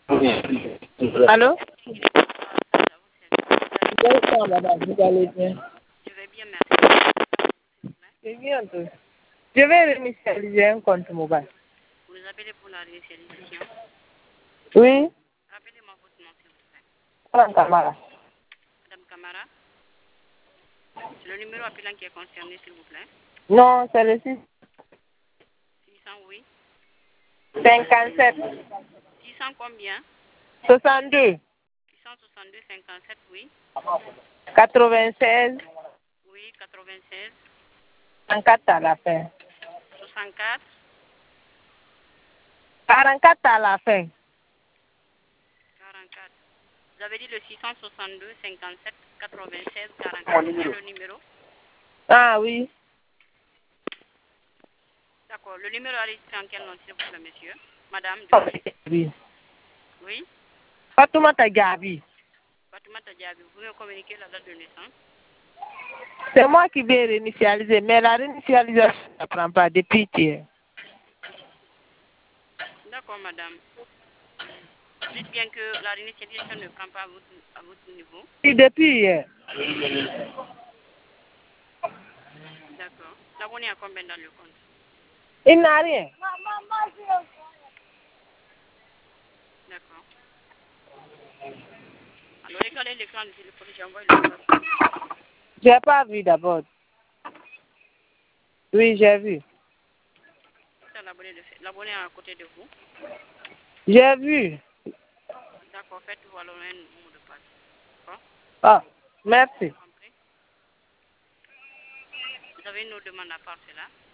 Allô? Bonsoir, madame, vous allez bien? Je vais bien, merci. C'est bien, tout. Je vais réinitialiser un compte mobile. Vous nous appelez pour la réinitialisation. Oui? Rappelez-moi votre nom, s'il vous plaît. Madame Camara. Madame Camara. C'est le numéro appelant qui est concerné, s'il vous plaît. Non, c'est le 600, oui. 57 600 combien? 62 662, 57, oui. 96 Oui, 96, 44 à la fin. 64, 44 à la fin. 44. Vous avez dit le 662, 57, 96, 44. C'est bien le numéro? Ah oui. D'accord. Le numéro enregistré en quel nom, s'il vous plaît, monsieur? Madame, Oui. oui. Fatoumata Gabi. Fatoumata Diaby, vous pouvez me communiquer la date de naissance? C'est moi qui vais réinitialiser, mais la réinitialisation ne prend pas depuis hier. D'accord, madame. Dites bien que la réinitialisation ne prend pas à votre niveau. Et depuis hier. D'accord. L'abonné à combien dans le compte? Il n'a rien. D'accord. Alors, regardez l'écran du téléphone, j'envoie le message. J'ai pas vu d'abord. Oui, j'ai vu. C'est l'abonné à côté de vous. J'ai vu. D'accord, faites-vous alors un mot de passe. D'accord? Ah, merci. Compris? Vous avez une autre demande à part cela?